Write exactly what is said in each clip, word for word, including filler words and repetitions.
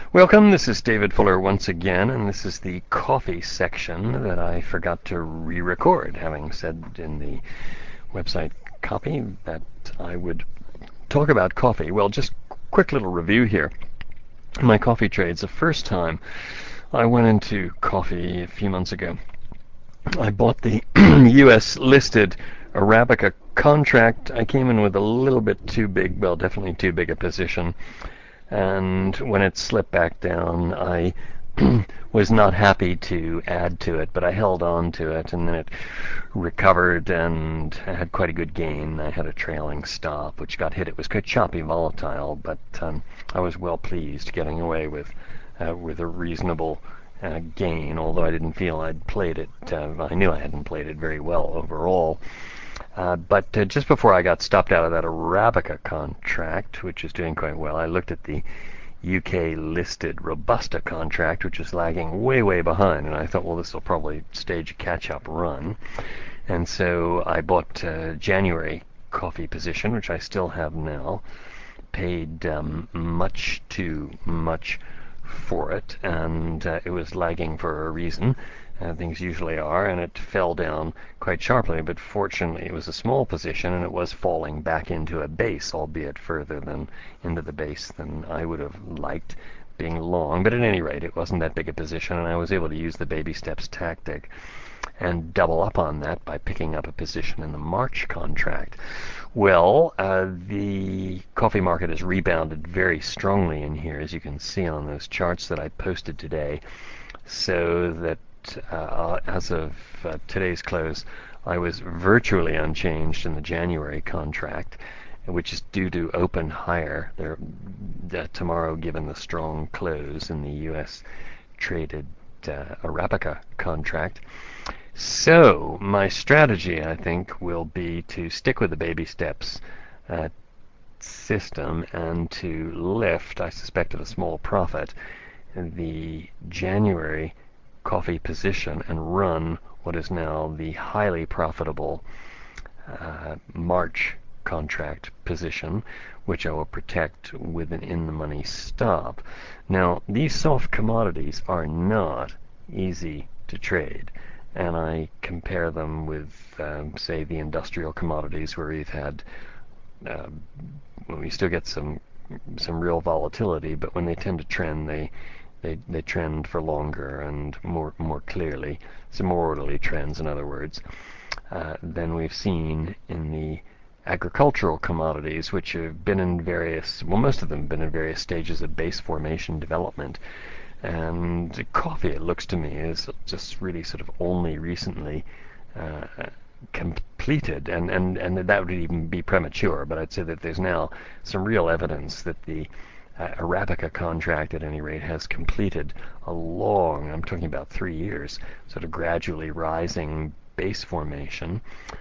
Welcome, this is David Fuller once again, and this is the coffee section that I forgot to re-record, having said in the website copy that I would talk about coffee. Well, just quick little review here. My coffee trades, the first time I went into coffee a few months ago, I bought the U S listed Arabica contract. I came in with a little bit too big, well, definitely too big a position. And when it slipped back down, I was not happy to add to it, but I held on to it, and then it recovered, and I had quite a good gain. I had a trailing stop, which got hit. It was quite choppy, volatile, but um, I was well pleased getting away with uh, with a reasonable uh, gain, although I didn't feel I'd played it. Uh, I knew I hadn't played it very well overall. Uh, but uh, just before I got stopped out of that Arabica contract, which is doing quite well, I looked at the U K listed Robusta contract, which is lagging way, way behind, and I thought, well, this will probably stage a catch-up run. And so I bought uh, January coffee position, which I still have now, paid um, much too much for it, and uh, it was lagging for a reason. Uh, things usually are, and it fell down quite sharply, but fortunately it was a small position, and it was falling back into a base, albeit further than into the base than I would have liked being long. But at any rate, it wasn't that big a position, and I was able to use the baby steps tactic and double up on that by picking up a position in the March contract. Well, uh, the coffee market has rebounded very strongly in here, as you can see on those charts that I posted today, so that uh, as of uh, today's close, I was virtually unchanged in the January contract, which is due to open higher there uh, tomorrow, given the strong close in the U S traded uh, Arabica contract. So my strategy, I think, will be to stick with the baby steps uh, system and to lift, I suspect at a small profit, the January coffee position and run what is now the highly profitable uh, March contract position, which I will protect with an in-the-money stop. Now, these soft commodities are not easy to trade, and I compare them with, um, say, the industrial commodities, where we've had, uh, well, we still get some some real volatility, but when they tend to trend, they they they trend for longer and more more clearly, some more orderly trends, in other words, uh, than we've seen in the agricultural commodities, which have been in various, well, most of them have been in various stages of base formation development. And coffee, it looks to me, is just really sort of only recently uh, completed, and, and, and that would even be premature, but I'd say that there's now some real evidence that the uh, Arabica contract, at any rate, has completed a long, I'm talking about three years, sort of gradually rising base formation,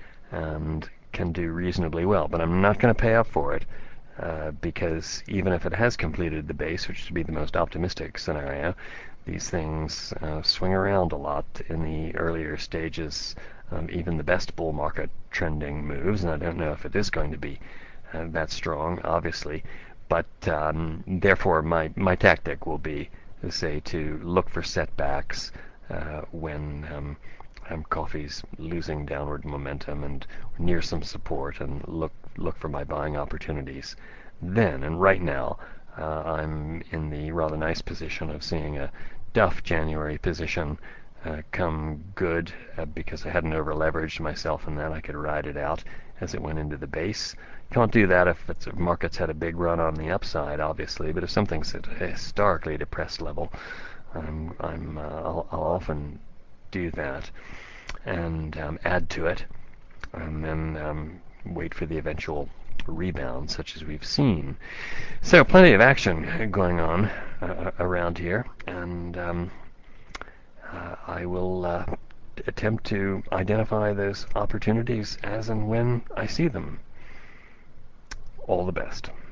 and can do reasonably well. But I'm not going to pay up for it, uh, because even if it has completed the base, which would be the most optimistic scenario, these things uh, swing around a lot in the earlier stages. Um, even the best bull market trending moves, and I don't know if it is going to be uh, that strong, obviously. But um, therefore, my, my tactic will be, say, to look for setbacks uh, when um, um, coffee's losing downward momentum and near some support, and look look for my buying opportunities then. And right now, uh, I'm in the rather nice position of seeing a Duff January position uh, come good, uh, because I hadn't over leveraged myself in that. I could ride it out as it went into the base. Can't do that if it's, if markets had a big run on the upside, obviously, but if something's at a historically depressed level, I'm, I'm, uh, I'll, I'll often do that and um, add to it, and then um, wait for the eventual rebound, such as we've seen. So plenty of action going on uh, around here, and um, uh, I will uh, attempt to identify those opportunities as and when I see them. All the best.